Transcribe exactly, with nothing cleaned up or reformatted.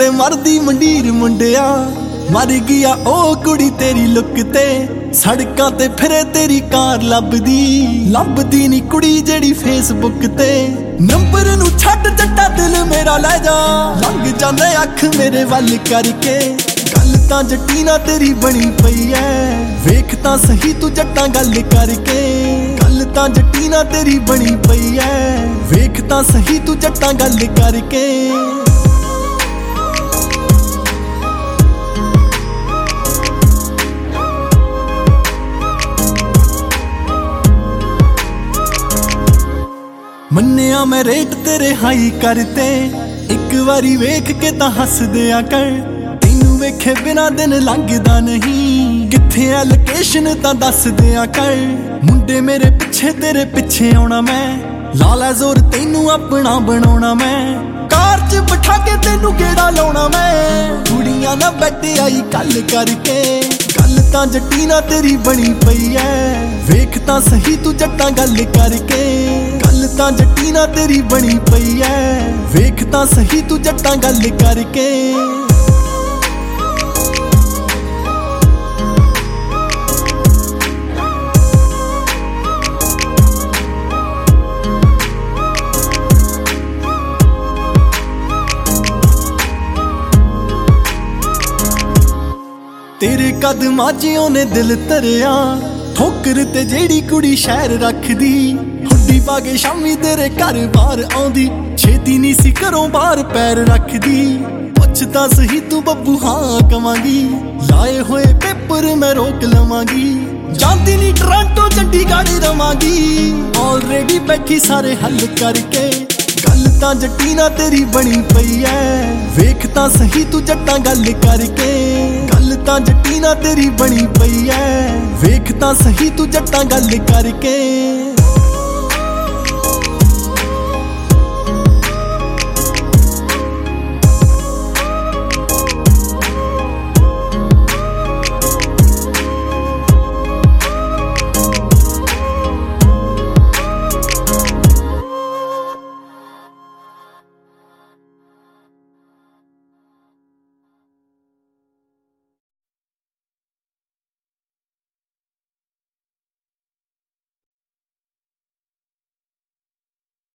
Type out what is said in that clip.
ते मरदी मंडीर मुंडिया मर गया ओ कुड़ी तेरी लुक ते सड़कां ते फिरे तेरी कार लभदी लभदी नी कुड़ी जेड़ी फेसबुक ते नंबर नू छड्ड जट्टा दिल मेरा लै जा लंघ जांदे अख मेरे वल करके गल तां जट्टी ना तेरी बनी पई ऐ वेख तां सही तू जट्टां गल करके गल तां जट्टी ना तेरी बनी पई ऐ वेख तां सही तू जट्टां गल करके मन्निया मैं रेट तेरे हाई करते एक बारी वेख के तां हस दिया कर तैनू वेखे बिना दिन लंघदा नहीं किथे है लोकेशन तां दस दिया कर मुंडे मेरे पिछे तेरे पिछे आउणा मैं ला लै जोर तैनू अपना बनाउणा मैं कार च बिठा के तैनू गेड़ा लाउणा मैं कुड़ियां ना बैठ आई गल करके गल तां जट्टी ना तेरी बनी पई ऐ वेख तां सही तू जट्टां गल करके गल तां जट्टी ना तेरी बनी पई ऐ वेख तां सही तू जट्टां गल करके तेरे कदमां च ओने दिल धरिया ठोकर ते जेड़ी कुड़ी शहर रखदी हुड्डी पा के शामी तेरे घर बाहर आउंदी छेती नी सी घरों बाहर पैर रखदी पुछदा सही तू बब्बू हाँ कवांगी लाए होए पेपर मैं रोक लवांगी जांदी नी टोरंटो चंडीगढ़ रवांगी ऑलरेडी बैठी सारे हल करके गल तां जट्टी ना तेरी बनी पई ऐ वेख तां सही तू जट्टां गल करके गल तां जट्टी ना तेरी बनी पई ऐ वेख तां सही तू जट्टां गल करके।